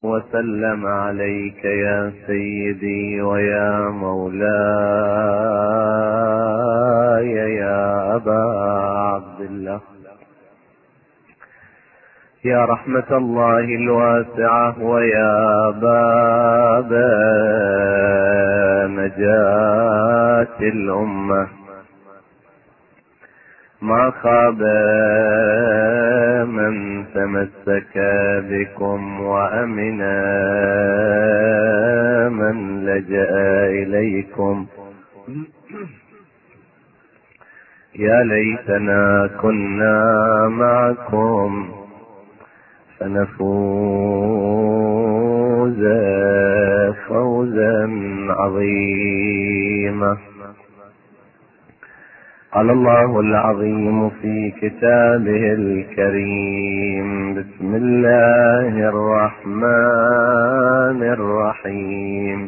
وسلم عليك يا سيدي ويا مولاي يا أبا عبد الله، يا رحمة الله الواسعة ويا باب نجاة الأمة. ما خاب من تمسك بكم وأمن من لجأ إليكم. يا ليتنا كنا معكم فنفوز فوزا عظيما. قال الله العظيم في كتابه الكريم: بسم الله الرحمن الرحيم.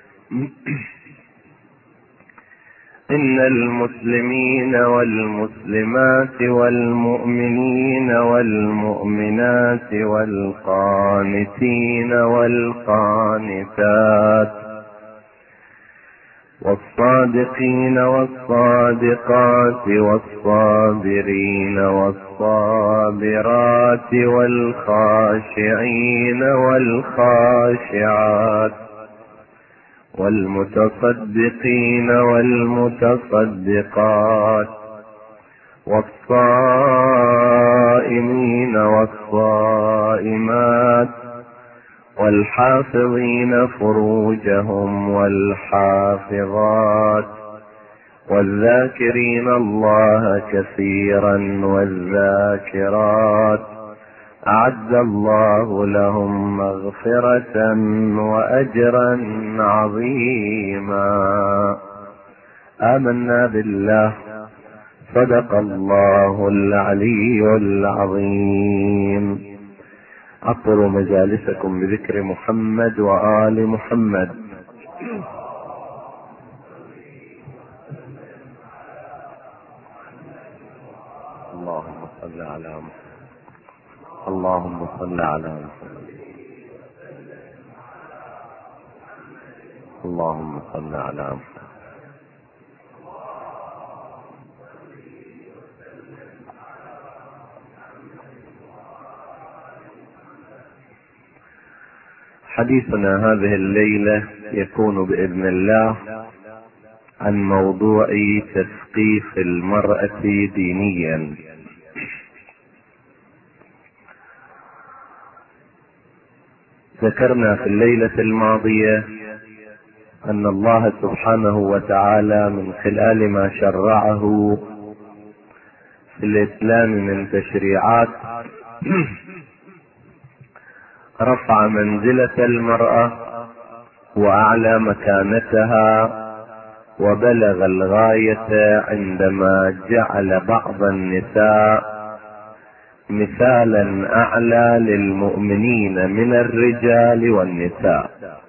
إن المسلمين والمسلمات والمؤمنين والمؤمنات والقانتين والقانتات والصادقين والصادقات والصابرين والصابرات والخاشعين والخاشعات والمتصدقين والمتصدقات والصائمين والصائمات والحافظين فروجهم والحافظات والذاكرين الله كثيرا والذاكرات أعد الله لهم مغفرة وأجرا عظيما. آمنا بالله، صدق الله العلي العظيم. عطروا مجالسكم بذكر محمد وآل محمد. اللهم صل على محمد، اللهم صل على محمد، اللهم صل على محمد. حديثنا هذه الليلة يكون بإذن الله عن موضوع تثقيف المرأة دينيا. ذكرنا في الليلة الماضية أن الله سبحانه وتعالى من خلال ما شرعه في الإسلام من تشريعات رفع منزلة المرأة وأعلى مكانتها، وبلغ الغاية عندما جعل بعض النساء مثالا أعلى للمؤمنين من الرجال والنساء.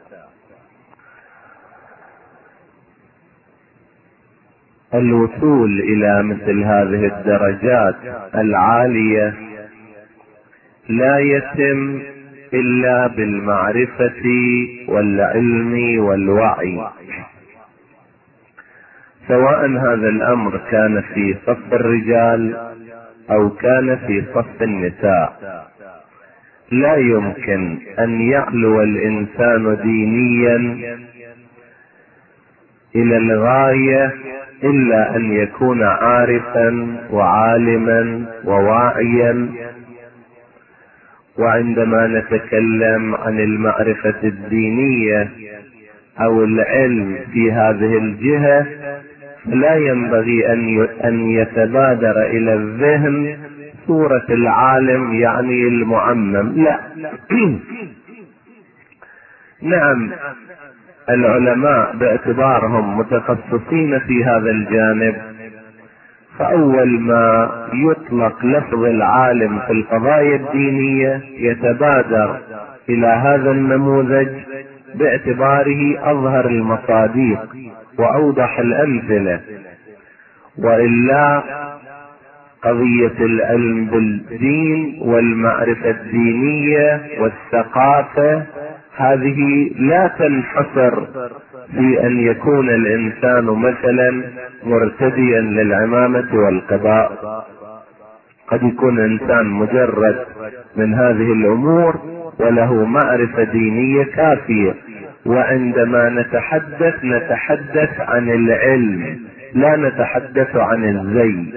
الوصول إلى مثل هذه الدرجات العالية لا يتم إلا بالمعرفة والعلم والوعي، سواء هذا الأمر كان في صف الرجال أو كان في صف النساء. لا يمكن أن يعلو الإنسان دينيا إلى الغاية إلا أن يكون عارفا وعالما وواعيا. وعندما نتكلم عن المعرفة الدينية أو العلم في هذه الجهة، لا ينبغي أن يتبادر إلى الذهن صورة العالم يعني المعمم، لا. نعم، العلماء باعتبارهم متخصصين في هذا الجانب، فأول ما يطلق لفظ العالم في القضايا الدينية يتبادر إلى هذا النموذج باعتباره أظهر المصادق وأوضح الأمثلة، وإلا قضية العلم بالدين والمعرفة الدينية والثقافة هذه لا تنحصر في ان يكون الانسان مثلا مرتديا للعمامة والقباء. قد يكون انسان مجرد من هذه الامور وله معرفة دينية كافية. وعندما نتحدث عن العلم لا نتحدث عن الزي.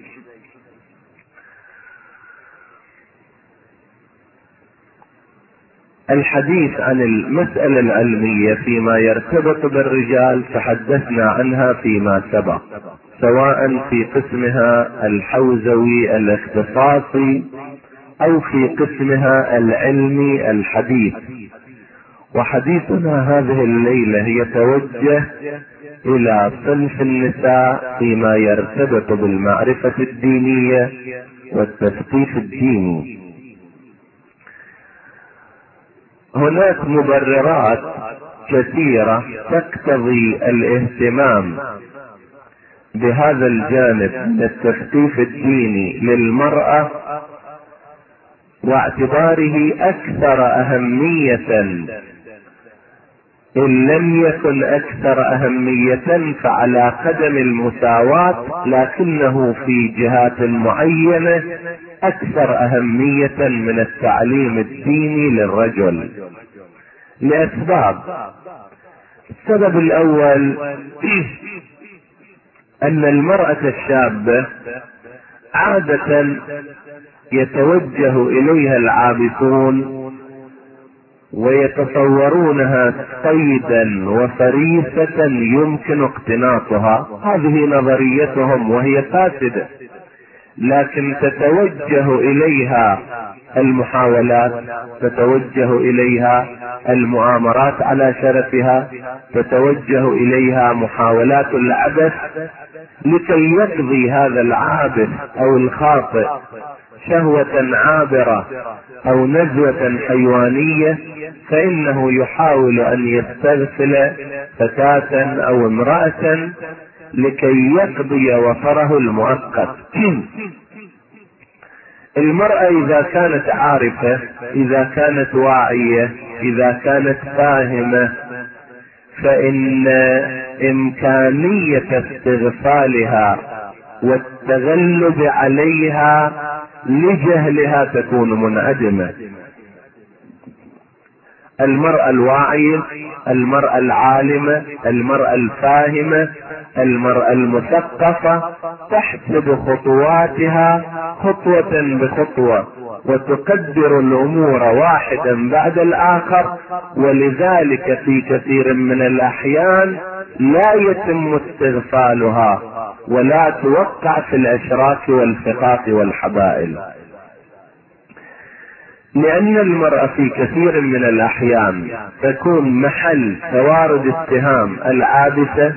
الحديث عن المسألة العلمية فيما يرتبط بالرجال تحدثنا عنها فيما سبق، سواء في قسمها الحوزوي الاختصاصي او في قسمها العلمي الحديث. وحديثنا هذه الليلة يتوجه الى صنف النساء فيما يرتبط بالمعرفة الدينية والتثقيف الديني. هناك مبررات كثيرة تقتضي الاهتمام بهذا الجانب من التثقيف الديني للمرأة، واعتباره اكثر اهمية ان لم يكن اكثر اهمية فعلى قدم المساواة، لكنه في جهات معينة اكثر اهمية من التعليم الديني للرجل لاسباب. السبب الاول ان المرأة الشابة عادة يتوجه اليها العابثون ويتصورونها صيدا وفريسة يمكن اقتناصها. هذه نظريتهم وهي فاسدة، لكن تتوجه اليها المحاولات، تتوجه اليها المؤامرات على شرفها، تتوجه اليها محاولات العبث لكي يقضي هذا العابث او الخاطئ شهوة عابرة او نزوة حيوانية، فانه يحاول ان يستغفل فتاة او امرأة لكي يقضي وفره المؤقت. المرأة اذا كانت عارفة، اذا كانت واعية، اذا كانت فاهمة، فان امكانية استغفالها والتغلب عليها لجهلها تكون منعدمة. المرأة الواعية، المرأة العالمة، المرأة الفاهمة، المرأة المثقفة تحسب خطواتها خطوة بخطوة وتقدر الامور واحدا بعد الاخر، ولذلك في كثير من الاحيان لا يتم استغفالها ولا توقع في الاشراك والفقاق والحبائل. لان المرأة في كثير من الاحيان تكون محل توارد اتهام العابثة،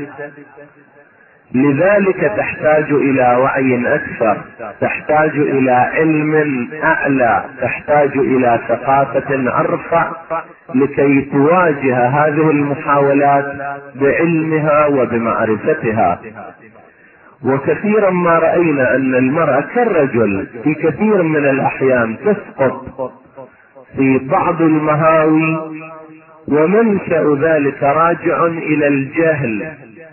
لذلك تحتاج الى وعي اكثر، تحتاج الى علم اعلى، تحتاج الى ثقافة ارفع لكي تواجه هذه المحاولات بعلمها وبمعرفتها. وكثيرا ما رأينا ان المرأة كالرجل في كثير من الاحيان تسقط في بعض المهاوي، ومنشأ ذلك راجع الى الجهل.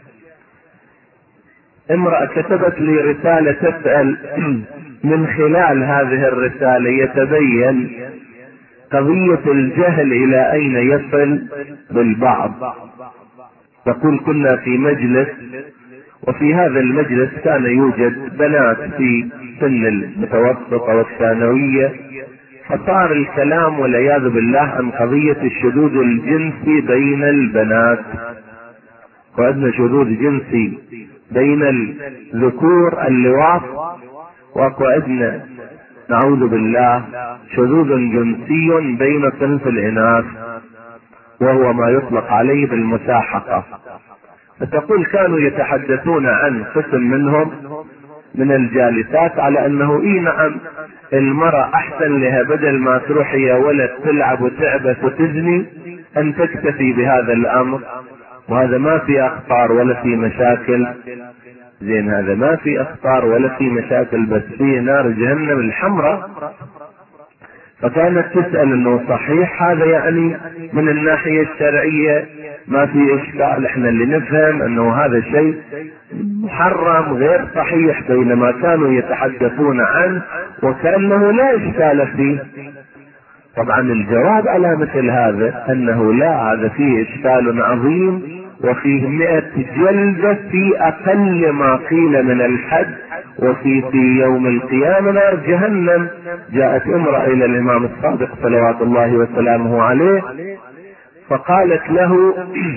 امرأة كتبت لي رسالة تسأل من خلال هذه الرسالة يتبين قضية الجهل الى اين يصل بالبعض. تقول كنا في مجلس، وفي هذا المجلس كان يوجد بنات في سن المتوسطة والثانوية، فصار الكلام والعياذ بالله عن قضية الشذوذ الجنسي بين البنات. وعندنا شذوذ جنسي بين الذكور اللواط، وعندنا نعوذ بالله شذوذ جنسي بين صنف الاناث وهو ما يطلق عليه بالمساحقة. فتقول كانوا يتحدثون عن قسم منهم من الجالسات على انه نعم المرأة احسن لها بدل ما تروح يا ولد تلعب وتعبث وتزني ان تكتفي بهذا الامر، وهذا ما في اخطار ولا في مشاكل. زين هذا ما في اخطار ولا في مشاكل، بس في نار جهنم الحمراء. فكانت تسأل انه صحيح هذا يعني من الناحية الشرعية ما في اشكال، احنا اللي نفهم انه هذا شيء محرم غير صحيح، بينما كانوا يتحدثون عنه وكأنه لا اشكال فيه. طبعا الجواب على مثل هذا انه لا، هذا فيه اشكال عظيم، وفيه 100 جلدة في اقل ما قيل من الحد، وفي يوم القيامة نار جهنم. جاءت امرأة الى الامام الصادق صلوات الله وسلامه عليه فقالت له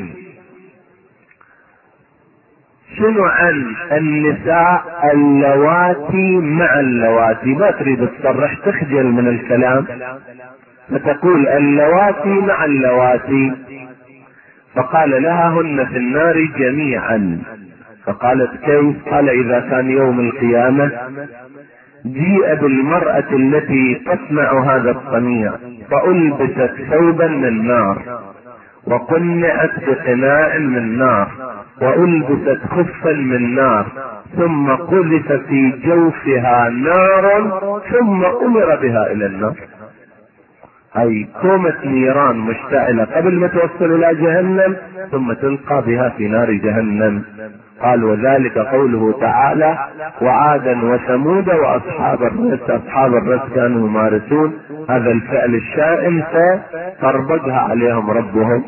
شنو عن النساء اللواتي مع اللواتي؟ ما تريد تصرح، تخجل من الكلام فتقول اللواتي مع اللواتي. فقال لها هن في النار جميعا. فقالت كيف؟ قال اذا كان يوم القيامة جيء بالمرأة التي تصنع هذا الصنيع فألبست ثوبا من نار، وقنعت بقناع من نار، وألبست خفا من نار، ثم قذف في جوفها نار، ثم أمر بها إلى النار. هاي كومة نيران مشتعلة قبل ما توصل إلى جهنم، ثم تلقى بها في نار جهنم. قال وذلك قوله تعالى وعادا وثمود واصحاب الرس. اصحاب الرس كانوا يمارسون هذا الفعل الشائن فطربقها عليهم ربهم.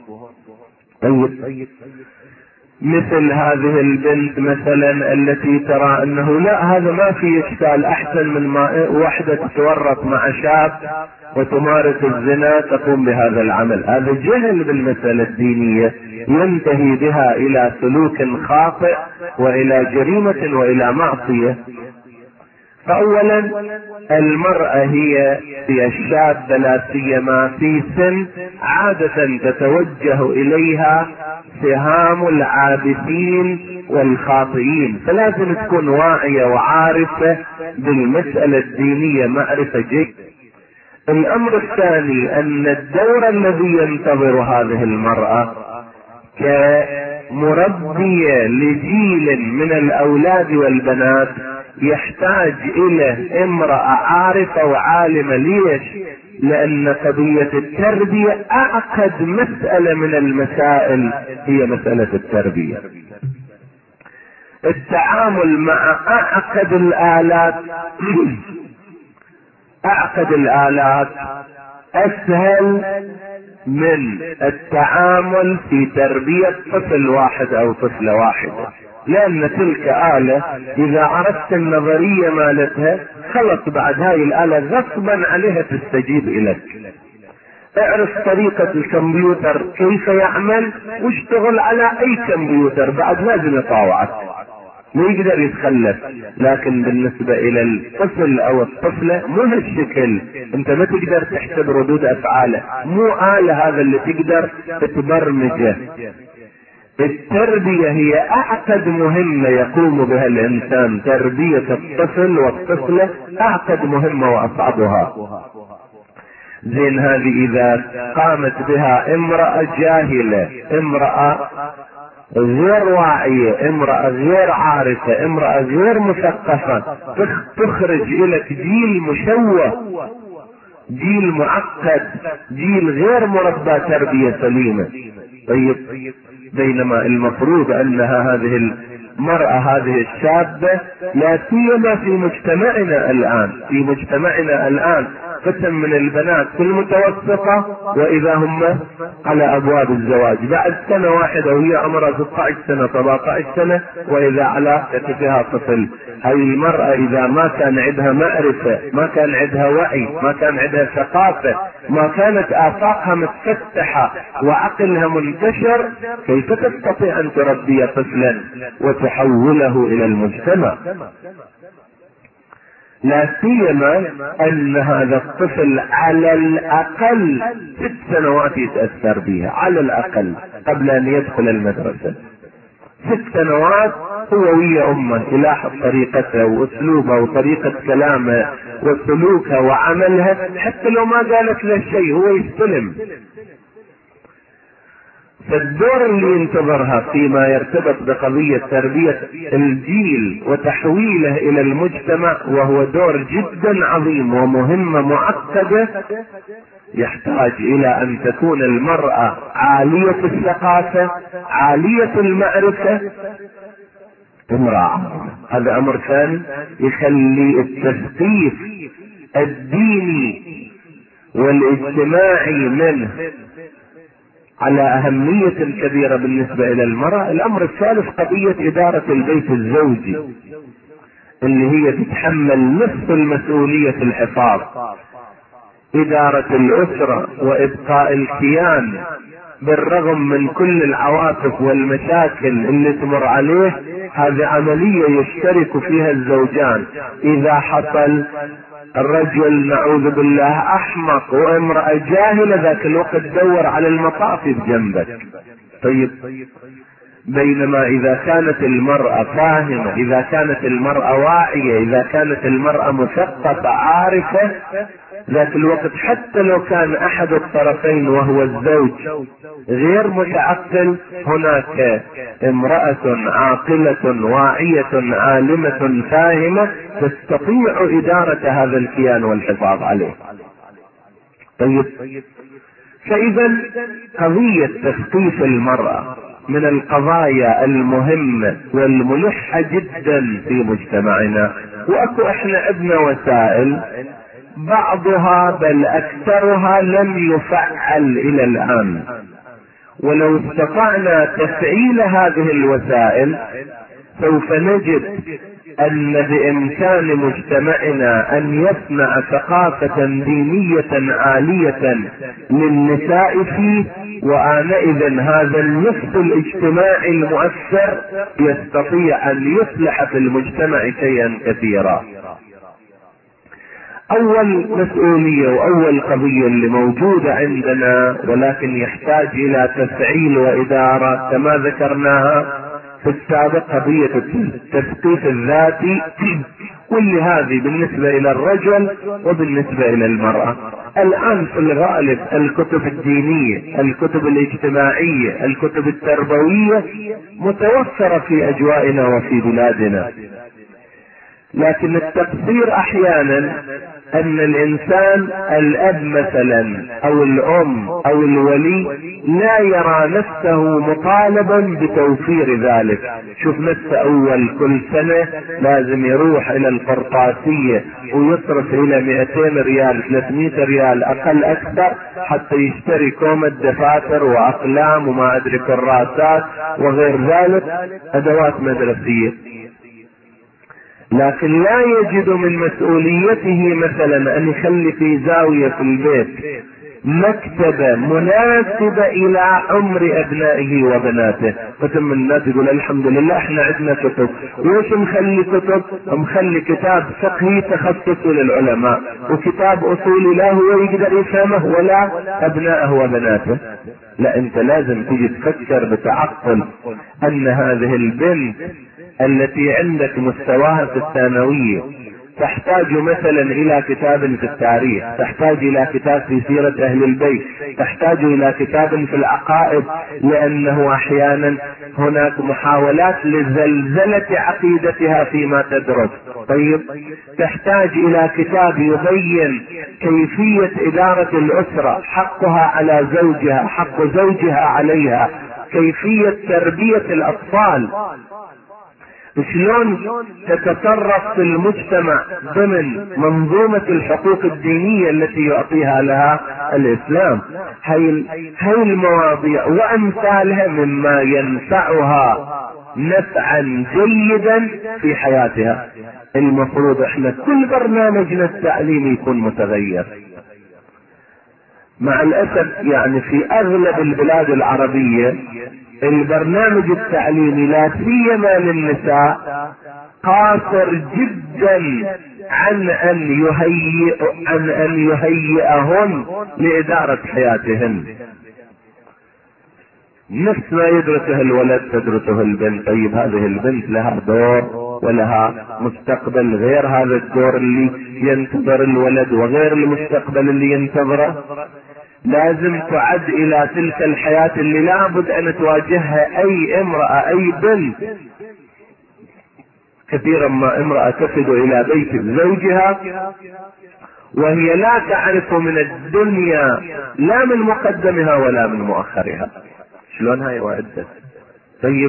طيب مثل هذه البنت مثلا التي ترى انه لا هذا ما في اشكال، احسن من ما وحدة تتورط مع شاب وتمارس الزنا تقوم بهذا العمل، هذا جهل بالمسألة الدينية ينتهي بها الى سلوك خاطئ والى جريمة والى معصية. فاولا المرأة هي الشابة لا سيما في سن عادة تتوجه اليها سهام العابثين والخاطئين، فلازم تكون واعية وعارفة بالمسألة الدينية معرفة جيدة. الامر الثاني ان الدور الذي ينتظر هذه المرأة كمربية لجيل من الاولاد والبنات يحتاج الى امرأة عارفة وعالمة. ليش؟ لان قضية التربية اعقد مسألة من المسائل هي مسألة التربية. التعامل مع اعقد الآلات اسهل من التعامل في تربية طفل واحد او طفلة واحدة، لان تلك آلة اذا عرفت النظرية مالتها خلص بعد هاي الآلة غصبا عليها تستجيب اليك. اعرف طريقة الكمبيوتر كيف يعمل واشتغل على اي كمبيوتر بعد لازم يطاوعك، ما يقدر يتخلف. لكن بالنسبة الى الطفل او الطفلة مو هالشكل، انت ما تقدر تحسب ردود افعاله، مو آلة هذا اللي تقدر تبرمجه. التربية هي اعقد مهمة يقوم بها الانسان، تربية الطفل والطفلة اعقد مهمة واصعبها. زين هذه اذا قامت بها امرأة جاهلة، امرأة غير واعية، امرأة غير عارفة، امرأة غير مثقفة، تخرج لك جيل مشوه، جيل معقد، جيل غير مربى تربية سليمة. طيب بينما المفروض انها هذه المرأة هذه الشابة لا سيما في مجتمعنا الان قسم من البنات في المتوسطة واذا هم على ابواب الزواج بعد سنة واحدة وهي عمرها 16 سنة 17 سنة واذا على كتفها طفل. هاي المرأة اذا ما كان عندها معرفة، ما كان عندها وعي، ما كان عندها ثقافة، ما كانت افاقها متفتحة وعقلها منتشر، كيف تستطيع ان تربي طفلا وتحوله الى المجتمع؟ لا سيما ان هذا الطفل على الاقل 6 سنوات يتأثر بها على الاقل قبل ان يدخل المدرسة. 6 سنوات هو ويا امه يلاحظ طريقتها واسلوبها وطريقة كلامها وسلوكها وعملها، حتى لو ما قالت له شيء هو يستلم. فالدور اللي ينتظرها فيما يرتبط بقضية تربية الجيل وتحويله الى المجتمع، وهو دور جدا عظيم ومهمة معقدة، يحتاج الى ان تكون المرأة عالية الثقافة عالية المعرفة امرأة. هذا امر ثاني يخلي التثقيف الديني والاجتماعي منه على اهمية كبيرة بالنسبة الى المرأة. الامر الثالث قضية ادارة البيت الزوجي اللي هي تتحمل نصف المسؤولية في الحفاظ، ادارة الاسرة وابقاء الكيان بالرغم من كل العواطف والمشاكل اللي تمر عليه. هذه عملية يشترك فيها الزوجان. اذا حصل الرجل نعوذ بالله احمق وامرأة جاهلة، ذاك الوقت دور على المطافي بجنبك. طيب، بينما اذا كانت المرأة فاهمة، اذا كانت المرأة واعية، اذا كانت المرأة مثقفة عارفة، ذاك الوقت حتى لو كان احد الطرفين وهو الزوج غير متعقل، هناك امرأة عاقلة واعية عالمة فاهمة تستطيع ادارة هذا الكيان والحفاظ عليه. طيب، فاذا قضية تثقيف المرأة من القضايا المهمة والملحة جدا في مجتمعنا، واكو احنا عندنا وسائل بعضها بل اكثرها لم يفعل الى الان، ولو استطعنا تفعيل هذه الوسائل سوف نجد ان بامكان مجتمعنا ان يصنع ثقافة دينية عالية للنساء فيه، وآنئذ هذا النصف الاجتماعي المؤثر يستطيع ان يصلح في المجتمع شيئا كثيرا. اول مسؤولية واول قضية اللي موجودة عندنا ولكن يحتاج الى تفعيل وادارة كما ذكرناها في السابق، قضية التثقيف الذاتي، واللي هذه بالنسبة الى الرجل وبالنسبة الى المرأة. الان في الغالب الكتب الدينية، الكتب الاجتماعية، الكتب التربوية متوفرة في اجوائنا وفي بلادنا، لكن التقصير احيانا ان الانسان الاب مثلا او الام او الولي لا يرى نفسه مطالبا بتوفير ذلك. شوف نفسه اول كل سنة لازم يروح الى القرطاسية ويصرف الى 200 ريال 300 ريال اقل اكثر حتى يشتري كومة دفاتر واقلام وما ادري كراسات وغير ذلك ادوات مدرسية، لكن لا يجد من مسؤوليته مثلا ان يخلي في زاوية في البيت مكتبة مناسبة الى عمر ابنائه وبناته. كتب من الناس يقول الحمد لله احنا عندنا كتب، ويش مخلي كتب؟ مخلي كتاب فقهي تخصص للعلماء وكتاب اصولي لا هو يقدر يفهمه ولا ابنائه وبناته. لا، انت لازم تيجي تفكر بتعقل ان هذه البنت التي عندك مستواها في الثانوية تحتاج مثلا الى كتاب في التاريخ، تحتاج الى كتاب في سيرة اهل البيت، تحتاج الى كتاب في العقائد، لانه احيانا هناك محاولات لزلزلة عقيدتها فيما تدرس. طيب، تحتاج الى كتاب يبين كيفية ادارة الاسرة، حقها على زوجها، حق زوجها عليها، كيفية تربية الاطفال، شلون تتصرف في المجتمع ضمن منظومة الحقوق الدينية التي يعطيها لها الاسلام. هاي المواضيع وامثالها مما ينفعها نفعا جيدا في حياتها. المفروض احنا كل برنامجنا التعليمي يكون متغير. مع الاسف يعني في اغلب البلاد العربية البرنامج التعليمي لا سيما للنساء قاصر جدا عن ان يهيئهن لادارة حياتهن. نفس ما يدرسه الولد تدرسه البنت. طيب، هذه البنت لها دور ولها مستقبل غير هذا الدور اللي ينتظر الولد وغير المستقبل اللي ينتظره. لازم تعد الى تلك الحياة اللي لابد ان تواجهها اي امرأة اي بنت. كثيرا ما امرأة تفد الى بيت زوجها وهي لا تعرف من الدنيا لا من مقدمها ولا من مؤخرها. شلون هاي وعدت؟ طيب،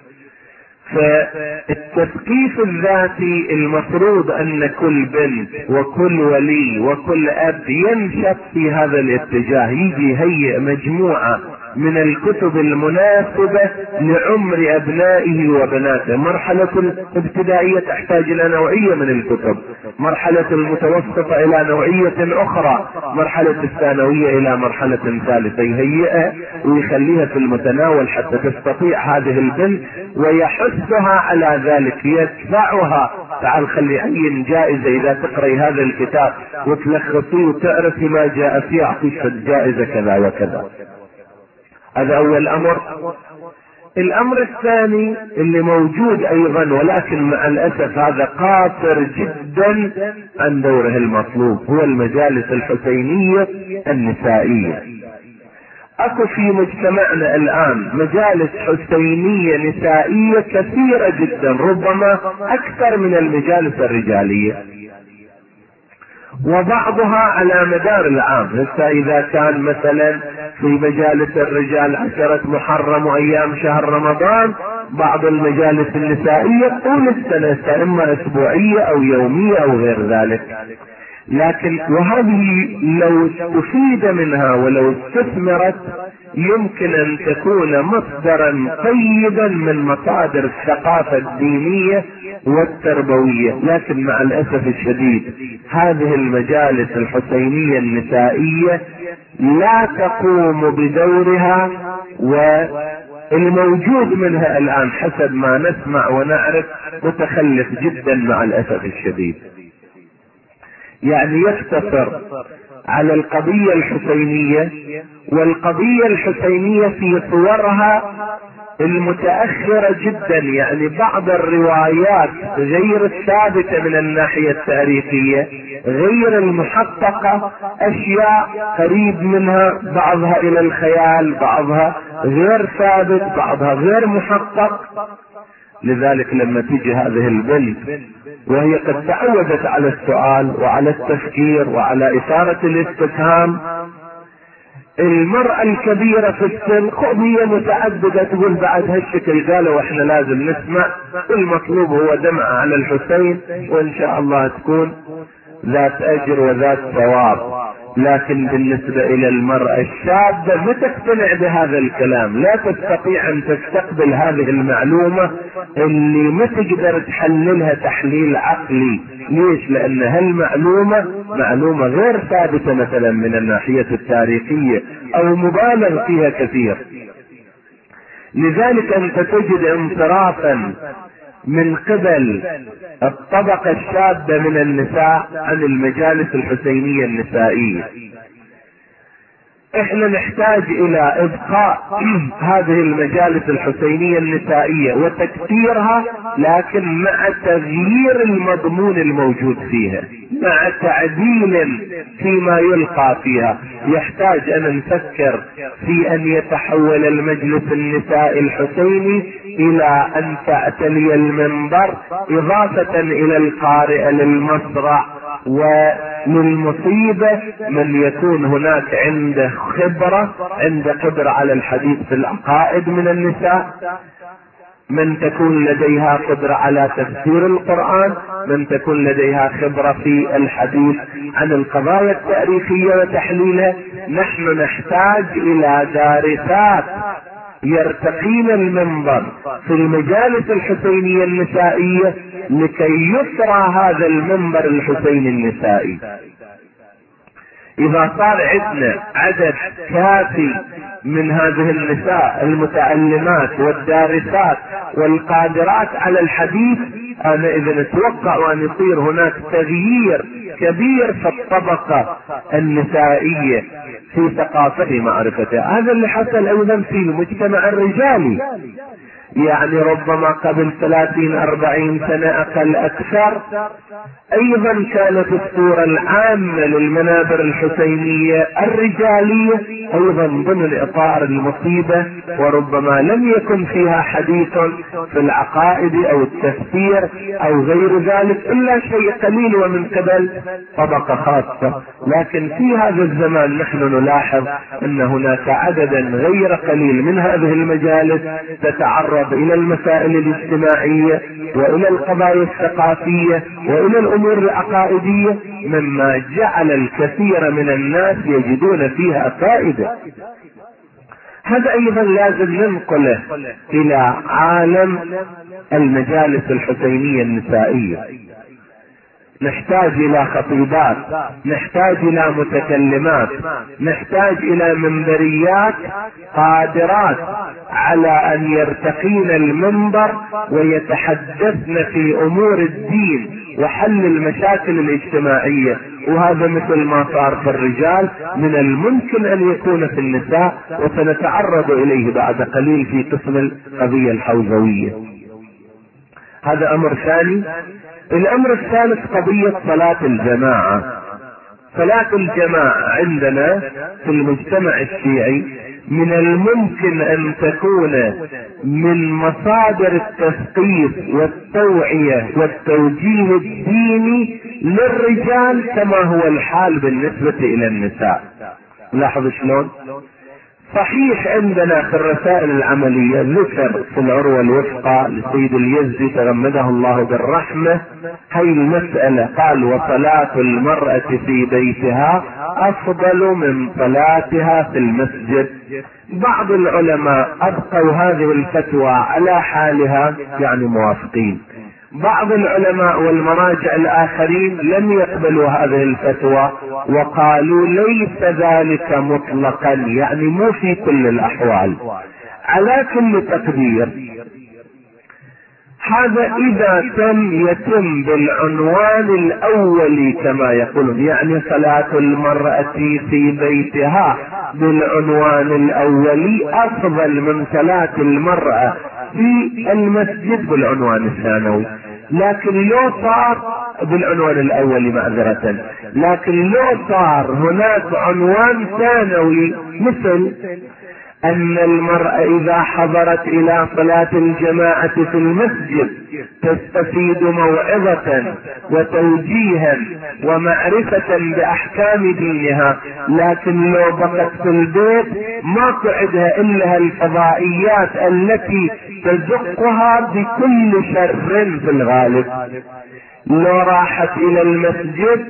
فالتثقيف الذاتي المفروض ان كل بنت وكل ولي وكل اب ينشط في هذا الاتجاه، يجي يهيئ مجموعة من الكتب المناسبة لعمر ابنائه وبناته. مرحلة الابتدائية تحتاج الى نوعية من الكتب، مرحلة المتوسطة الى نوعية اخرى، مرحلة الثانوية الى مرحلة ثالثة، يهيئها ويخليها في المتناول حتى تستطيع هذه البنت ويحثها على ذلك، يدفعها. تعال خلي عين جائزة اذا تقرأي هذا الكتاب وتلخصيه وتعرفي ما جاء فيه اعطيك جائزة كذا وكذا. هذا اول امر. الامر الثاني اللي موجود ايضا ولكن مع الاسف هذا قاصر جدا عن دوره المطلوب، هو المجالس الحسينية النسائية. اكو في مجتمعنا الان مجالس حسينية نسائية كثيرة جدا، ربما اكثر من المجالس الرجالية، وبعضها على مدار العام. هسه اذا كان مثلا في مجالس الرجال 10 محرم وايام شهر رمضان، بعض المجالس النسائية طول السنة اما اسبوعية او يومية او غير ذلك. لكن وهذه لو استفيد منها ولو استثمرت يمكن ان تكون مصدرا طيبا من مصادر الثقافة الدينية والتربوية. لكن مع الاسف الشديد هذه المجالس الحسينية النسائية لا تقوم بدورها، والموجود منها الان حسب ما نسمع ونعرف متخلف جدا مع الاسف الشديد. يعني يقتصر على القضية الحسينية، والقضية الحسينية في صورها المتأخرة جدا، يعني بعض الروايات غير الثابتة من الناحية التاريخية، غير المحققة، اشياء قريب منها بعضها الى الخيال، بعضها غير ثابت، بعضها غير محقق. لذلك لما تيجي هذه البنت وهي قد تعودت على السؤال وعلى التفكير وعلى اثارة الاستفهام، المرأة الكبيرة في السن هي متعددة تقول بعد هالشكل قالوا احنا لازم نسمع، المطلوب هو دمع على الحسين وان شاء الله تكون ذات اجر وذات ثواب. لكن بالنسبة الى المرأة الشابة ما تقتنع بهذا الكلام، لا تستطيع ان تستقبل هذه المعلومة اللي ما تقدر تحللها تحليل عقلي. ليش؟ لان هالمعلومة معلومة غير ثابتة مثلا من الناحية التاريخية او مبالغ فيها كثير. لذلك انت تجد انصرافا من قبل الطبقة الشابة من النساء عن المجالس الحسينية النسائية. احنا نحتاج الى ابقاء هذه المجالس الحسينية النسائية وتكثيرها، لكن مع تغيير المضمون الموجود فيها، مع تعديل فيما يلقى فيها. يحتاج ان نفكر في ان يتحول المجلس النسائي الحسيني الى ان تعتلي المنبر اضافة الى القارئ للمصرع وللمصيبة من يكون هناك عنده قدرة على الحديث في العقائد من النساء، من تكون لديها قدرة على تفسير القرآن، من تكون لديها خبرة في الحديث عن القضايا التاريخية وتحليلها. نحن نحتاج الى دارسات يرتقين المنبر في المجالس الحسينية النسائية لكي يسرى هذا المنبر الحسيني النسائي. اذا صار عندنا عدد كافي من هذه النساء المتعلمات والدارسات والقادرات على الحديث، انا اذا اتوقع ان يصير هناك تغيير كبير في الطبقة النسائية في ثقافة معرفتها. هذا اللي حصل ايضا في المجتمع الرجالي. يعني ربما قبل 30-40 سنة اقل اكثر. ايضا كانت الصورة العامة للمنابر الحسينية الرجالية ايضا ضمن اطار المصيبة، وربما لم يكن فيها حديث في العقائد او التفسير او غير ذلك الا شيء قليل ومن قبل طبقة خاصة. لكن في هذا الزمان نحن نلاحظ ان هناك عددا غير قليل من هذه المجالس تتعرض الى المسائل الاجتماعية والى القضايا الثقافية والى الامور العقائدية، مما جعل الكثير من الناس يجدون فيها فائدة. هذا ايضا لازم ننقله الى عالم المجالس الحسينية النسائية. نحتاج الى خطيبات، نحتاج الى متكلمات، نحتاج الى منبريات قادرات على ان يرتقين المنبر ويتحدثن في امور الدين وحل المشاكل الاجتماعية. وهذا مثل ما صار في الرجال من الممكن ان يكون في النساء، وسنتعرض اليه بعد قليل في قسم القضية الحوزوية. هذا امر ثاني. الامر الثالث قضية صلاة الجماعة. صلاة الجماعة عندنا في المجتمع الشيعي من الممكن ان تكون من مصادر التثقيف والتوعية والتوجيه الديني للرجال كما هو الحال بالنسبة الى النساء. لاحظ شلون؟ صحيح عندنا في الرسائل العملية ذكر في العروة الوثقى لسيد اليزدي تغمده الله بالرحمة هاي المسألة، قال: وصلاة المرأة في بيتها افضل من صلاتها في المسجد. بعض العلماء ابقوا هذه الفتوى على حالها، يعني موافقين. بعض العلماء والمراجع الاخرين لم يقبلوا هذه الفتوى وقالوا ليس ذلك مطلقا، يعني مو في كل الاحوال. على كل تقدير هذا اذا يتم بالعنوان الاولي كما يقولون، يعني صلاة المرأة في بيتها بالعنوان الاولي افضل من صلاة المرأة في المسجد بالعنوان الثانوي. لكن لو صار بالعنوان الاولي معذرة، لكن لو صار هناك عنوان ثانوي مثل ان المرأة اذا حضرت الى صلاة الجماعة في المسجد تستفيد موعظة وتوجيها ومعرفة باحكام دينها، لكن لو بقت في البيت ما قعدها الا الفضائيات التي تزقها بكل شر في الغالب. لو راحت الى المسجد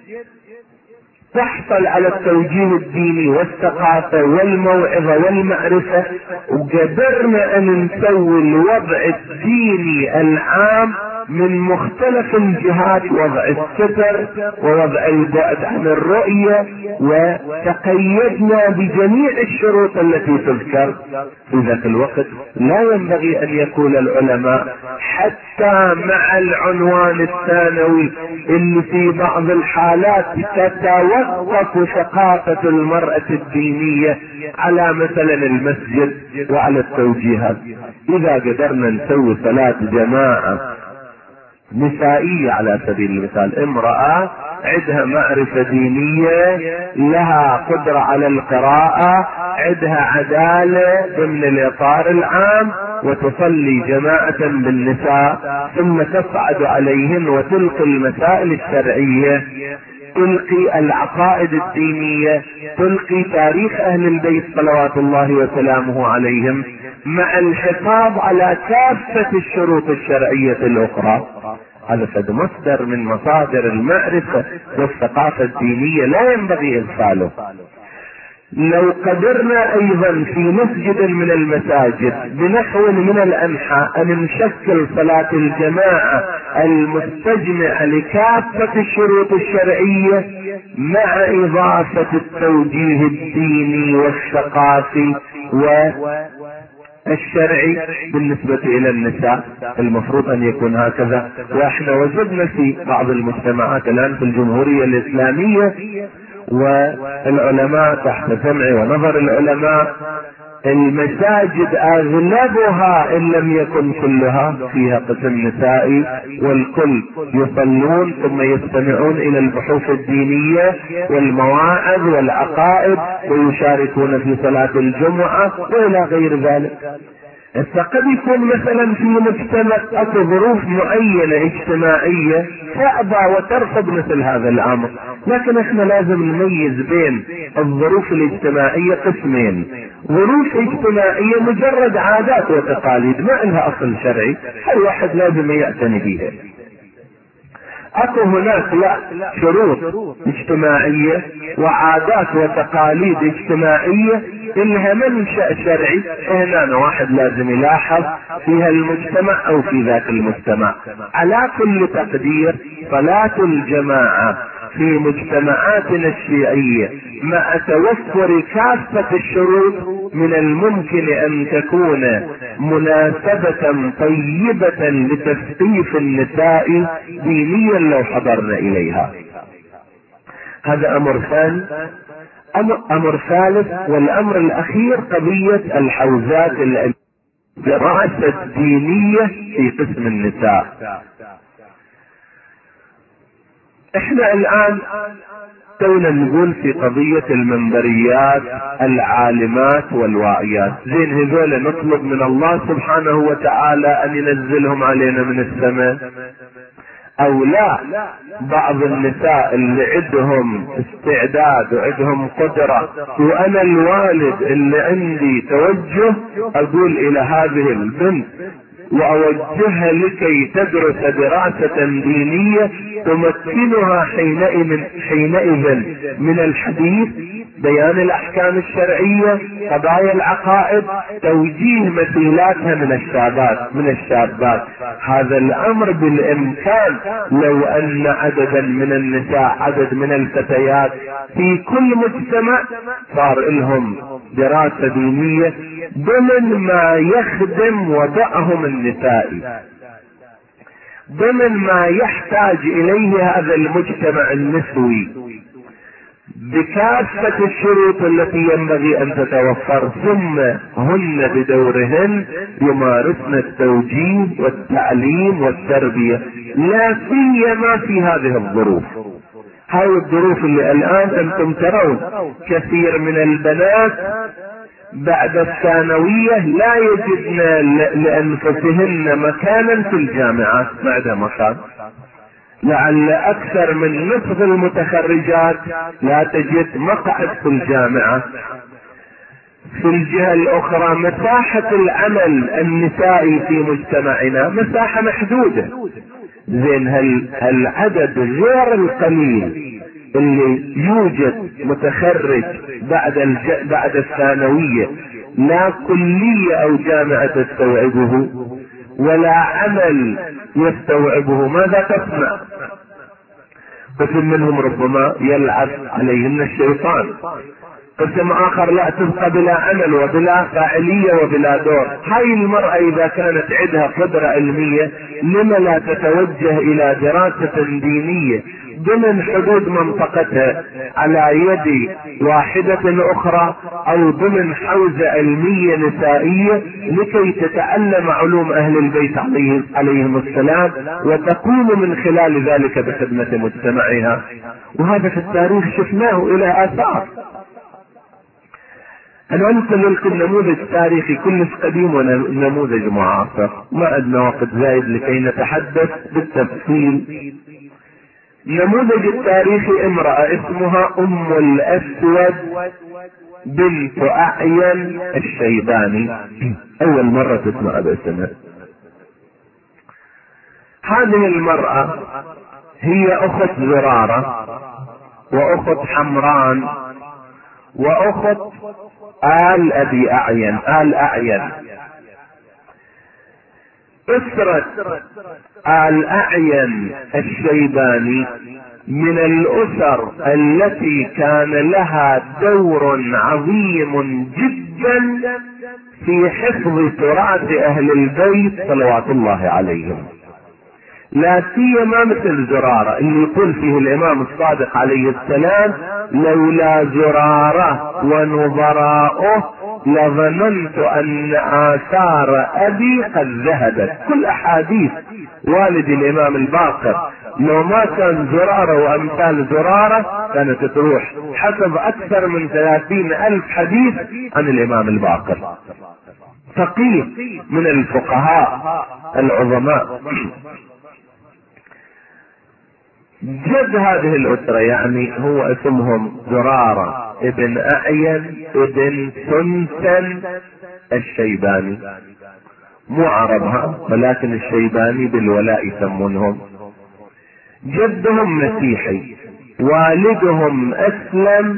تحصل على التوجيه الديني والثقافة والموعظة والمعرفة، وقدرنا ان نسوي الوضع الديني العام من مختلف الجهات، وضع الستر ووضع البعد عن الرؤية، وتقيدنا بجميع الشروط التي تذكر. في ذاك الوقت لا ينبغي ان يقول العلماء حتى مع العنوان الثانوي اللي في بعض الحالات تتوقف ثقافة المرأة الدينية على مثلا المسجد وعلى التوجيهات. اذا قدرنا نسوي صلاة جماعة نسائية على سبيل المثال، امرأة عندها معرفة دينية، لها قدرة على القراءة، عندها عدالة ضمن الاطار العام، وتصلي جماعة بالنساء ثم تصعد عليهن وتلقي المسائل الشرعية، تلقي العقائد الدينية، تلقي تاريخ اهل البيت صلوات الله وسلامه عليهم، مع الحفاظ على كافة الشروط الشرعية الاخرى. هذا قد مصدر من مصادر المعرفة والثقافة الدينية لا ينبغي اغفاله. لو قدرنا ايضا في مسجد من المساجد بنحو من الانحاء ان نشكل صلاة الجماعة المستجمع لكافة الشروط الشرعية مع اضافة التوجيه الديني والثقافي والشرعي بالنسبة الى النساء، المفروض ان يكون هكذا. واحنا وجدنا في بعض المجتمعات الان في الجمهورية الاسلامية والعلماء تحت سمع ونظر العلماء المساجد اغلبها ان لم يكن كلها فيها قسم نسائي، والكل يصلون ثم يستمعون الى البحوث الدينية والمواعظ والعقائد ويشاركون في صلاة الجمعة والى غير ذلك. فقد يكون مثلا في مجتمع اكو ظروف معينة اجتماعية تأبى وترفض مثل هذا الامر، لكن احنا لازم نميز بين الظروف الاجتماعية قسمين: ظروف اجتماعية مجرد عادات وتقاليد ما لها اصل شرعي، هل واحد لازم يعتني بها. اكو هناك لا شروط اجتماعية وعادات وتقاليد اجتماعية انها منشأ شرعي، هنا واحد لازم يلاحظ فيها المجتمع او في ذاك المجتمع. على كل تقدير صلاة الجماعة في مجتمعاتنا الشيعية مع توفر كافة الشروط من الممكن ان تكون مناسبة طيبة لتثقيف النساء دينيا لو حضرنا اليها. هذا امر ثاني. امر ثالث والامر الاخير قضية الحوزات الدراسة الدينية في قسم النساء. احنا الان تونا نقول في قضية المنبريات العالمات والواعيات، زين هذول نطلب من الله سبحانه وتعالى ان ينزلهم علينا من السماء او لا؟ بعض النساء اللي عندهم استعداد وعندهم قدرة، وانا الوالد اللي عندي توجه اقول الى هذه البنت واوجهها لكي تدرس دراسة دينية تمكنها حينئذ من الحديث، بيان الاحكام الشرعية، قضايا العقائد، توجيه مثيلاتها من الشابات. هذا الامر بالامكان لو ان عددا من النساء، عدد من الفتيات في كل مجتمع صار لهم دراسة دينية ضمن ما يخدم وضعهم النسائي، ضمن ما يحتاج اليه هذا المجتمع النسوي، بكافة الشروط التي ينبغي ان تتوفر، ثم هن بدورهن يمارسن التوجيه والتعليم والتربية، لا سيما في هذه الظروف. هاي الظروف اللي الان انتم ترون كثير من البنات بعد الثانوية لا يجدن لانفسهن مكانا في الجامعات بعد مكان، لعل اكثر من نصف المتخرجات لا تجد مقعد في الجامعة. في الجهة الاخرى مساحة العمل النسائي في مجتمعنا مساحة محدودة. زين هالعدد غير القليل اللي يوجد متخرج بعد الثانوية لا كلية او جامعة تستوعبه ولا عمل يستوعبه، ماذا تصنع؟ قسم منهم ربما يلعب عليهن الشيطان، قسم اخر لا تبقى بلا عمل وبلا فاعلية وبلا دور. هاي المرأة اذا كانت عندها قدرة علمية لما لا تتوجه الى دراسة دينية ضمن حدود منطقتها على يد واحدة اخرى او ضمن حوزة علمية نسائية لكي تتعلم علوم اهل البيت عليهم السلام وتقوم من خلال ذلك بخدمة مجتمعها. وهذا في التاريخ شفناه الى اثار. انا انقل لكم نموذج تاريخي كلش قديم ونموذج معاصر، ما عندنا وقت زايد لكي نتحدث بالتفصيل. النموذج التاريخي امرأة اسمها ام الاسود بنت اعين الشيباني، اول مرة تسمع باسمها. هذه المرأة هي اخت زرارة واخت حمران واخت آل ابي اعين، آل اعين. اسرة آل اعين الشيباني من الاسر التي كان لها دور عظيم جدا في حفظ تراث اهل البيت صلوات الله عليهم، لا سيما مثل زرارة اللي يقول فيه الامام الصادق عليه السلام: لولا زرارة ونظراؤه لظننت ان اثار ابي قد ذهبت. كل احاديث والد الامام الباقر لو ما كان زرارة وامثال زرارة كانت تروح. حفظ اكثر من 30,000 حديث عن الامام الباقر، فقيه من الفقهاء العظماء. جد هذه الاسرة يعني هو اسمهم زرارة ابن اعين ابن سنسن الشيباني، مو عربها ولكن الشيباني بالولاء يسمونهم. جدهم مسيحي، والدهم اسلم،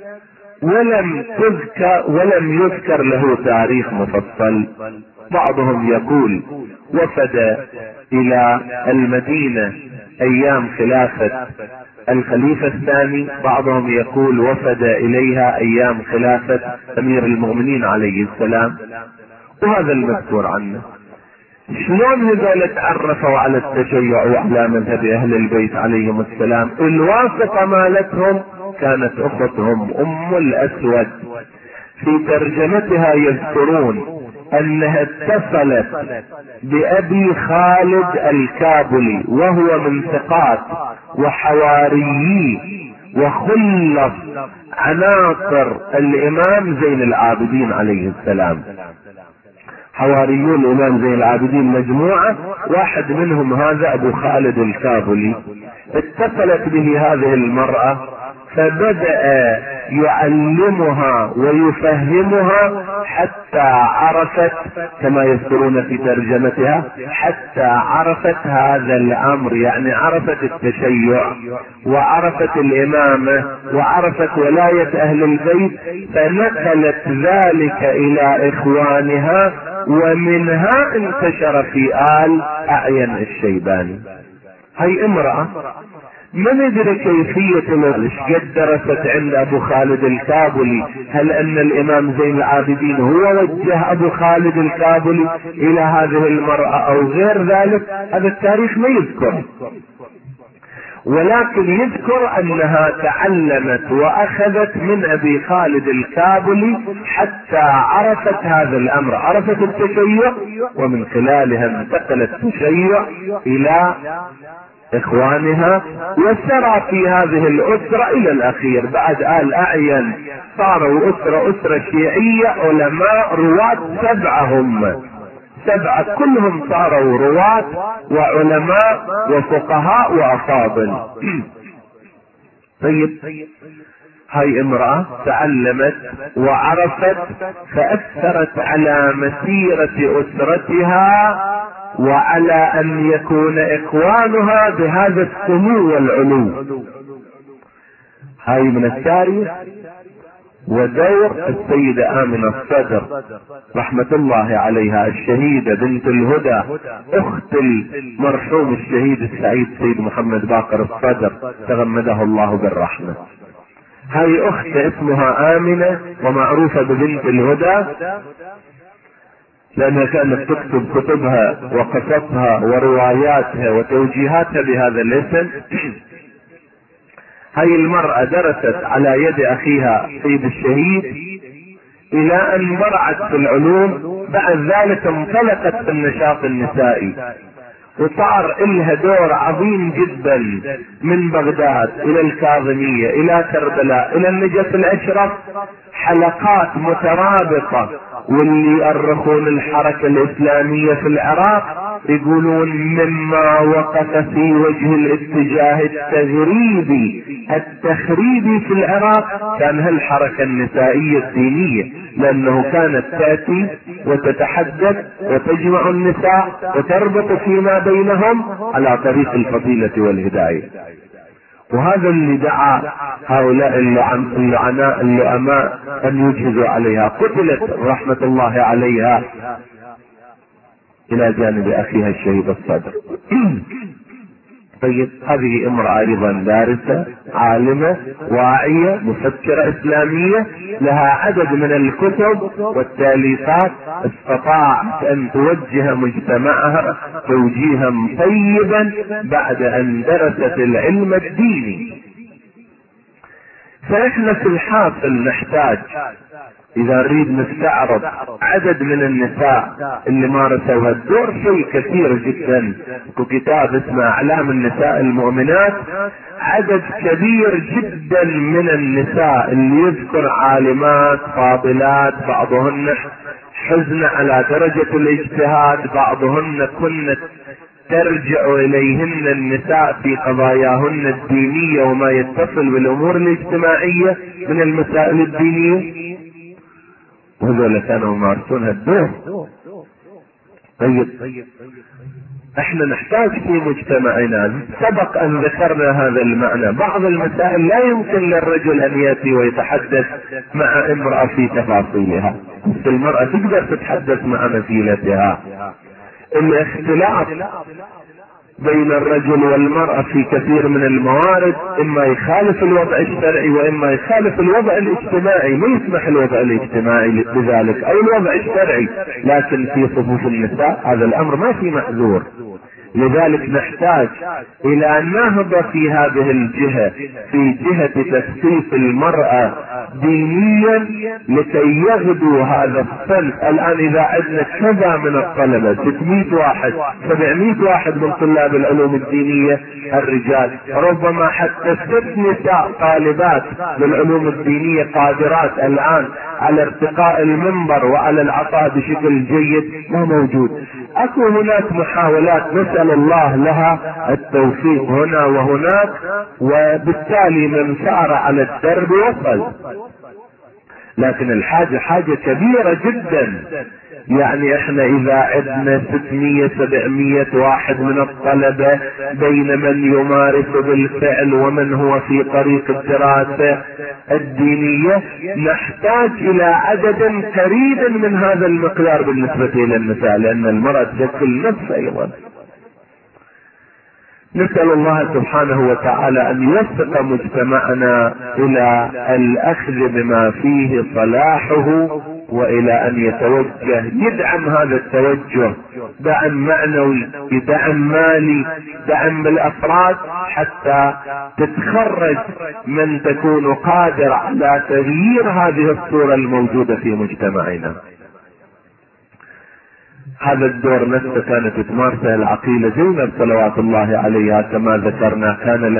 ولم يذكر له تاريخ مفصل. بعضهم يقول وفد الى المدينة ايام خلافة الخليفة الثاني، بعضهم يقول وفد اليها ايام خلافة امير المؤمنين عليه السلام، وهذا المذكور عنه. شلون هذول تعرفوا على التشيع وعلى مذهب اهل البيت عليهم السلام؟ الواسطة مالتهم كانت اختهم ام الاسود. في ترجمتها يذكرون انها اتصلت بابي خالد الكابلي وهو من ثقات وحواريي وخلص عناصر الامام زين العابدين عليه السلام. حواريون الامام زين العابدين مجموعة، واحد منهم هذا ابو خالد الكابلي. اتصلت به هذه المرأة فبدأ يعلمها ويفهمها حتى عرفت كما يذكرون في ترجمتها، حتى عرفت هذا الامر، يعني عرفت التشيع وعرفت الامامة وعرفت ولاية اهل البيت، فنقلت ذلك الى اخوانها، ومنها انتشر في آل اعين الشيباني. هي امرأة من يدري كيفية قد درست عند ابو خالد الكابلي؟ هل ان الامام زين العابدين هو وجه ابو خالد الكابلي الى هذه المرأة او غير ذلك؟ هذا التاريخ ما يذكر، ولكن يذكر انها تعلمت واخذت من ابي خالد الكابلي حتى عرفت هذا الامر، عرفت التشيع، ومن خلالها انتقلت التشيع الى اخوانها، وسرى في هذه الاسرة الى الاخير. بعد آل اعين صاروا اسرة شيعية، علماء رواة سبعة كلهم صاروا رواة وعلماء وفقهاء وافاضل. طيب هاي امرأة تعلمت وعرفت، فاثرت على مسيرة اسرتها وعلى ان يكون اخوانها بهذا السمو والعلو. هاي من التاريخ ودور السيدة آمنة الصدر رحمة الله عليها، الشهيدة بنت الهدى، اخت المرحوم الشهيد السعيد سيد محمد باقر الصدر تغمده الله بالرحمة. هاي اخت اسمها آمنة ومعروفة ببنت الهدى، لانها كانت تكتب كتبها وقصصها ورواياتها وتوجيهاتها بهذا الاسم. هاي المرأة درست على يد اخيها سيد الشهيد الى ان برعت في العلوم، بعد ذلك انطلقت في النشاط النسائي، وصار لها دور عظيم جدا من بغداد الى الكاظمية الى كربلاء الى النجف الاشرف، حلقات مترابطة. واللي يؤرخون الحركة الاسلامية في العراق يقولون مما وقف في وجه الاتجاه التخريبي في العراق كان هالحركة النسائية الدينية، لانه كانت تأتي وتتحدث وتجمع النساء وتربط فيما بينهم على طريق الفضيلة والهداية. وهذا اللي دعا هؤلاء اللعماء ان يجهزوا عليها. قتلت رحمة الله عليها الى جانب اخيها الشهيد الصدر. طيب هذه امرأة ايضا دارسة عالمة واعية مفكرة اسلامية، لها عدد من الكتب والتاليفات، استطاعت ان توجه مجتمعها توجيها طيبا بعد ان درست العلم الديني. فاحنا في الحاصل نحتاج اذا نريد نستعرض عدد من النساء اللي مارسوا هالدور شيء كثير جدا. كتاب اسمه اعلام النساء المؤمنات، عدد كبير جدا من النساء اللي يذكر عالمات فاضلات، بعضهن حزن على درجة الاجتهاد، بعضهن كنت ترجع اليهن النساء في قضاياهن الدينية وما يتصل بالامور الاجتماعية من المسائل الدينية، وهذول كانوا يمارسون هالدور. طيب احنا نحتاج في مجتمعنا، سبق ان ذكرنا هذا المعنى، بعض المسائل لا يمكن للرجل ان ياتي ويتحدث مع امرأة في تفاصيلها، بس المرأة تقدر تتحدث مع مثيلتها. الاختلاف بين الرجل والمرأة في كثير من الموارد اما يخالف الوضع الشرعي واما يخالف الوضع الاجتماعي، ما يسمح الوضع الاجتماعي بذلك او الوضع الشرعي، لكن في صفوف النساء هذا الامر ما في محذور. لذلك نحتاج الى النهضة في هذه الجهة، في جهة تثقيف المرأة دينيا لكي يغدو هذا الصنف. الان اذا عندنا كذا من الطلبة، 600 واحد 700 واحد من طلاب العلوم الدينية الرجال، ربما حتى 6 نساء طالبات بالعلوم الدينية قادرات الان على ارتقاء المنبر وعلى العطاء بشكل جيد، ما موجود. اكو هناك محاولات نسأل الله لها التوفيق هنا وهناك، وبالتالي من سار على الدرب وصل، لكن الحاجة حاجة كبيرة جدا. يعني احنا اذا عندنا 600 700 واحد من الطلبة بين من يمارس بالفعل ومن هو في طريق الدراسة الدينية، نحتاج الى عدد قريب من هذا المقدار بالنسبة الى النساء، لان المرأة تشكل نفس ايضا. نسأل الله سبحانه وتعالى ان يوفق مجتمعنا الى الاخذ بما فيه صلاحه، والى ان يتوجه يدعم هذا التوجه دعم معنوي، دعم مالي، دعم بالافراد، حتى تتخرج من تكون قادر على تغيير هذه الصورة الموجودة في مجتمعنا. هذا الدور نفسه كانت تمارسه العقيلة زينب صلوات الله عليها كما ذكرنا. كان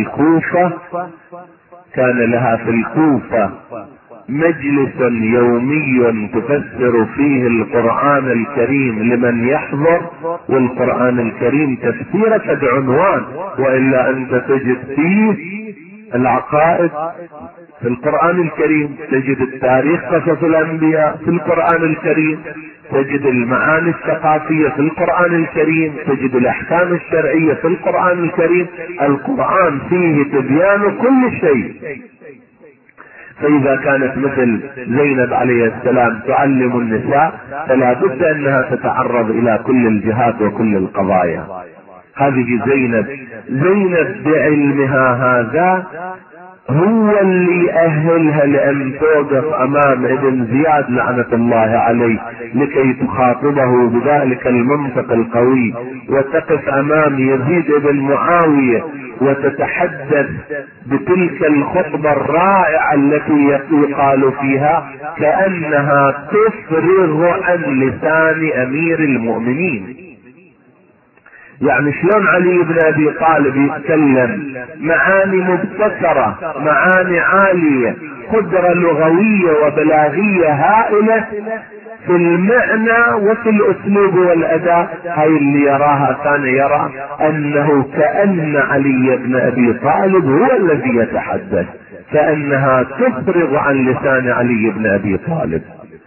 لها في الكوفة مجلس يومي تفسر فيه القرآن الكريم لمن يحضر، والقرآن الكريم تفسيرك بعنوان، وإلا أنت تجد فيه العقائد في القرآن الكريم، تجد التاريخ قصص الأنبياء في القرآن الكريم، تجد المعاني الثقافية في القرآن الكريم، تجد الأحكام الشرعية في القرآن الكريم. القرآن فيه تبيان كل شيء. فإذا كانت مثل زينب عليه السلام تعلم النساء، فلا بد أنها تتعرض إلى كل الجهات وكل القضايا. هذه زينب بعلمها هذا هو اللي يأهلها لأن توقف أمام ابن زياد لعنة الله عليه لكي تخاطبه بذلك المنطق القوي، وتقف أمام يزيد بن معاوية وتتحدث بتلك الخطبة الرائعة التي يقال فيها كأنها تفرغ عن لسان أمير المؤمنين. يعني شلون علي بن ابي طالب يتكلم معاني مبتكرة، معاني عالية، قدرة لغوية وبلاغية هائلة في المعنى وفي الاسلوب والاداء. هاي اللي يراها كان يرى انه كأن علي بن ابي طالب هو الذي يتحدث، كأنها تفرغ عن لسان علي بن ابي طالب.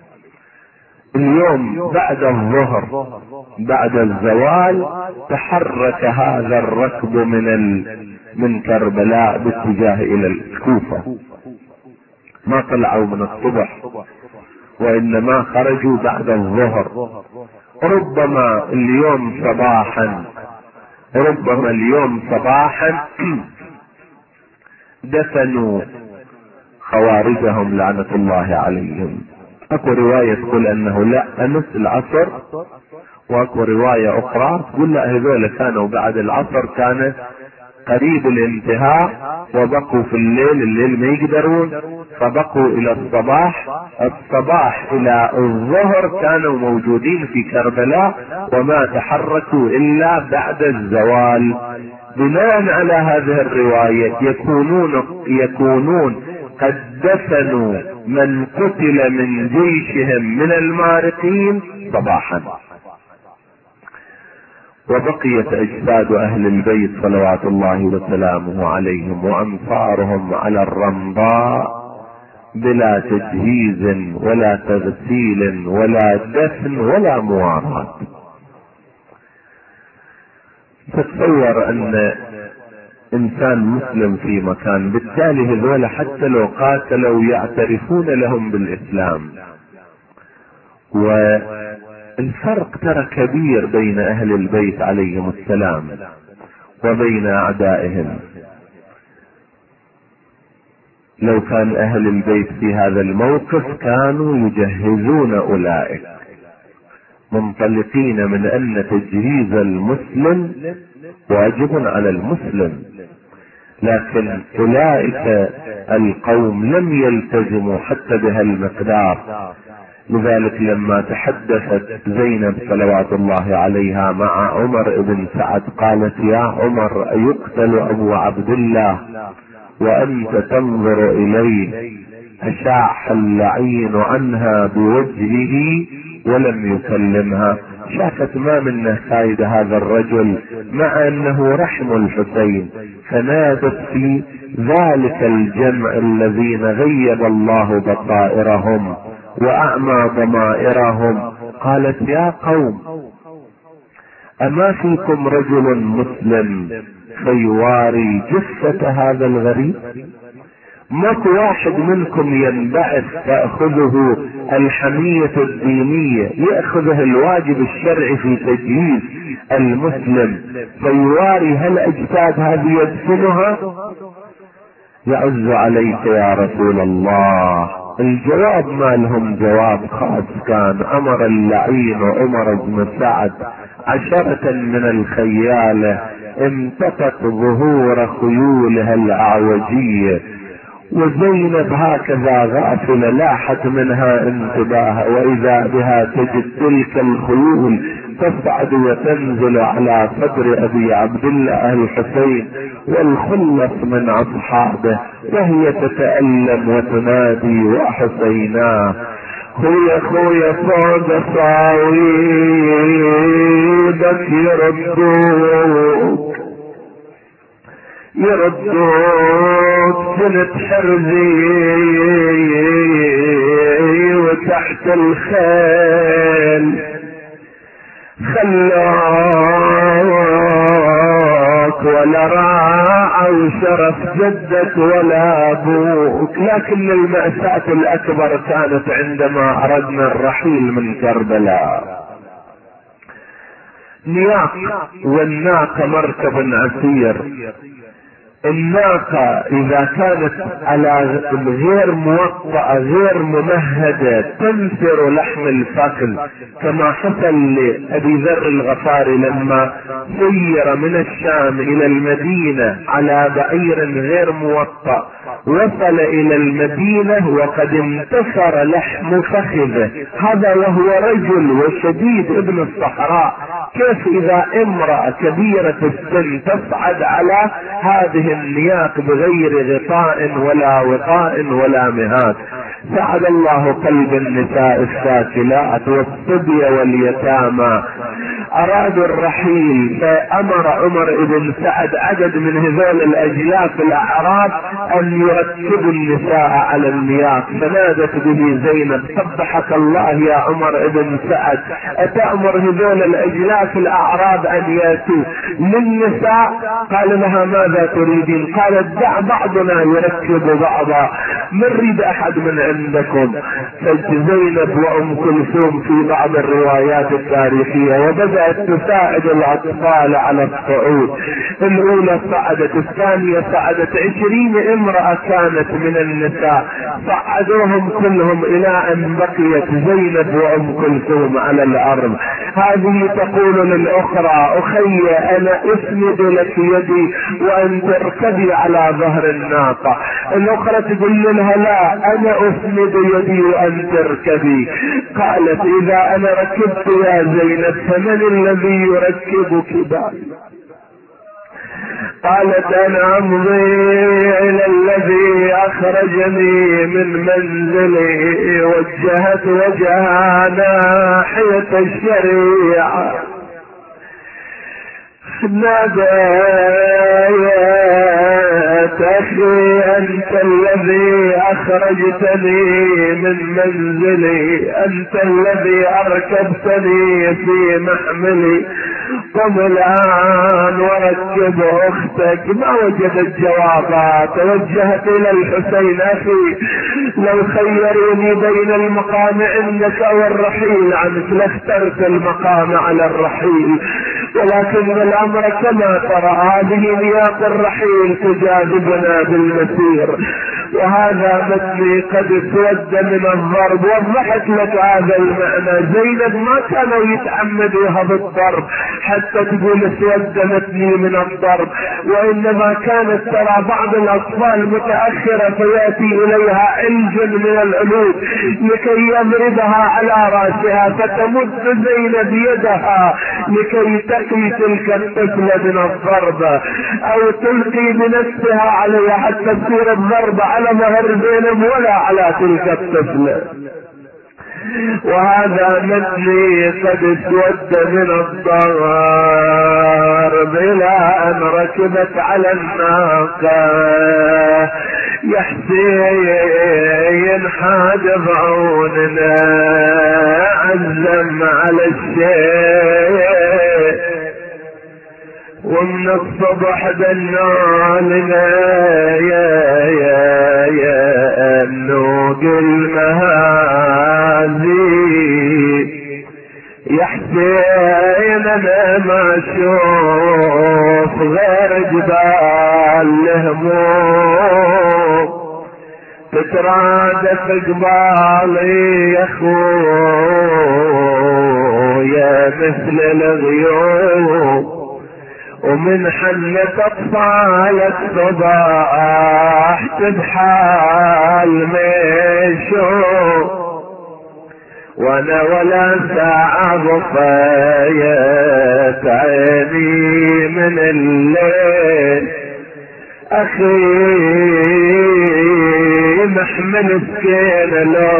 اليوم بعد الظهر بعد الزوال تحرك هذا الركب من كربلاء باتجاه الى الكوفة، ما طلعوا من الصبح وانما خرجوا بعد الظهر. ربما اليوم صباحا دفنوا خوارجهم لعنة الله عليهم. اكو رواية تقول انه لا امس العصر، واكو رواية اخرى تقول لا هذول كانوا بعد العصر، كان قريب الانتهاء وبقوا في الليل ما يقدرون، فبقوا الى الصباح الى الظهر كانوا موجودين في كربلاء وما تحركوا الا بعد الزوال. بناء على هذه الرواية يكونون قد دفنوا من قتل من جيشهم من المارقين صباحا، وبقيت اجساد اهل البيت صلوات الله وسلامه عليهم وانصارهم على الرمضاء بلا تجهيز ولا تغسيل ولا دفن ولا مواراة. تتصور ان انسان مسلم في مكان، بالتالي هذول حتى لو قاتلوا يعترفون لهم بالاسلام. والفرق ترى كبير بين اهل البيت عليهم السلام وبين اعدائهم. لو كان اهل البيت في هذا الموقف كانوا يجهزون اولئك، منطلقين من ان تجهيز المسلم واجب على المسلم، لكن اولئك القوم لم يلتزموا حتى بهالمقدار. لذلك لما تحدثت زينب صلوات الله عليها مع عمر بن سعد قالت: يا عمر، أيقتل ابو عبد الله وانت تنظر اليه؟ اشاح اللعين عنها بوجهه ولم يكلمها. شافت ما منه فايدة هذا الرجل مع انه رحم الحسين، فنادت في ذلك الجمع الذين غيب الله بصائرهم واعمى ضمائرهم، قالت: يا قوم، اما فيكم رجل مسلم فيواري جثة هذا الغريب؟ ماكو واحد منكم ينبعث تأخذه الحمية الدينية، يأخذه الواجب الشرعي في تجهيز المسلم فيواري هالأجساد هذه يدفنها؟ يعز عليك يا رسول الله. الجواب ما لهم جواب خاص، كان امر اللعين عمر بن سعد 10 من الخيالة امتقت ظهور خيولها الاعوجية، وزينب هكذا غافلة لاحت منها انتباه، واذا بها تجد تلك الخيول تصعد وتنزل على صدر ابي عبد الله الحسين والخلص من اصحابه، وهي تتألم وتنادي: وحسينا خويا خويا فوق صاويدك يردوك سنة حرزي وتحت الخيل، خلاك ولا راعوا شرف جدك ولا ابوك. لكن المأساة الاكبر كانت عندما اردنا الرحيل من كربلاء. نياق، والناقة مركب عسير. الناقة اذا كانت على غير موطئة غير ممهدة تنثر لحم الفخذ، كما حصل لأبي ذر الغفاري لما سير من الشام الى المدينة على بعير غير موطأ، وصل الى المدينة وقد انتثر لحم فخذه، هذا وهو رجل وشديد ابن الصحراء. كيف اذا امرأة كبيرة السن تصعد على هذه النياق بغير غطاء ولا وقاء ولا مهاد؟ سعد الله قلب النساء الساكلات والصبي واليتامى. ارادوا الرحيل، فامر عمر بن سعد عدد من هذول الاجلاف الاعراب ان يركبوا النساء على النياق، فنادت به زينب: صبحك الله يا عمر بن سعد، اتأمر هذول الاجلاف الاعراب ان ياتوا للنساء؟ قال لها: ماذا تريدين؟ قالت: دع بعضنا يركب بعضا، من ريد احد من عندكم؟ فزينب وام كلثوم في بعض الروايات التاريخية وبدأت تساعد الاطفال على الصعود. الاولى صعدت، الثانية صعدت، 20 امرأة كانت من النساء، صعدوهم كلهم الى ان بقيت زينب وام كلثوم على الارض. هذه تقول للأخرى أخي أنا أسند لك يدي وأنت اركبي على ظهر الناقة. الأخرى تقول لها لا أنا أسند يدي وأنت اركبي. قالت إذا أنا ركبت يا زينب فمن الذي يركبك بعد؟ قالت انا امضي الى الذي اخرجني من منزلي، وجهت وجهها ناحية الشريعة، ناديت اخي انت الذي اخرجتني من منزلي، انت الذي اركبتني في محملي، قم الان وركب اختك. ما وجدت جوابات. توجهت الى الحسين اخي لو خيروني بين المقام عندك او الرحيل عنك لاخترت المقام على الرحيل، ولكن الامر كما ترى هذه نياق الرحيل تجاذبنا بالمسير، وهذا مثلي قد اسود من الضرب. وضحت لك هذا المعنى. زينب ما كانوا يتعمدوها بالضرب حتى تقول اسود مثلي من الضرب، وانما كانت ترى بعض الاطفال متاخره فياتي اليها علج من العلوج لكي يضربها على راسها، فتمد زينب يدها لكي تقي تلك الطفله من الضرب، او تلقي بنفسها عليها حتى تصير الضرب على ظهر زينب ولا على تلك الطفله. وهذا مثلي قد اسود من الضرب الى ان ركبت على الناقه. يا حسين حاجب عوننا عزم على الشيء، ومن الصبح دنالنا يا نوق المهازي. يا حسين انا ما اشوف غير جبال الهموم تترادف قبالي يا اخويا مثل الغيوم، ومن حنة اطفالك صباح تبحال مشوم، وانا ولا ساعة ضفيت عيني من الليل. اخي محمل سكينة لو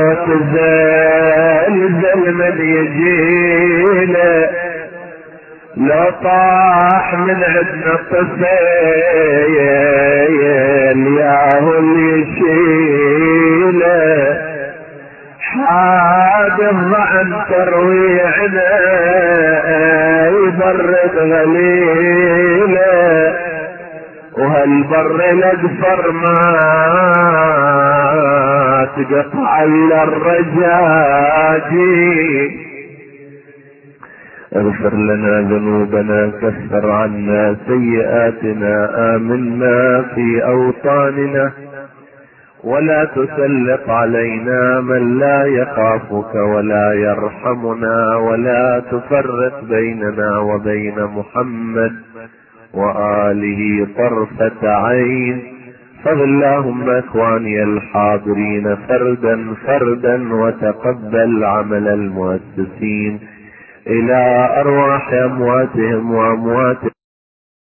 تزلزل من يجينا، لو طاح من عندنا الطفيل ياهو اللي يشيله، حاد الضعن ترويعنا يبرد غليله، وهالبر الاقصر ما تقطع الا الرجاجي. اغفر لنا ذنوبنا، كفر عنا سيئاتنا، آمنا في أوطاننا، ولا تسلط علينا من لا يخافك ولا يرحمنا، ولا تفرق بيننا وبين محمد وآله طرفة عين. فاغفر اللهم اخواني الحاضرين فردا فردا، وتقبل عمل المؤسسين إلى أرواح أمواتهم وأموات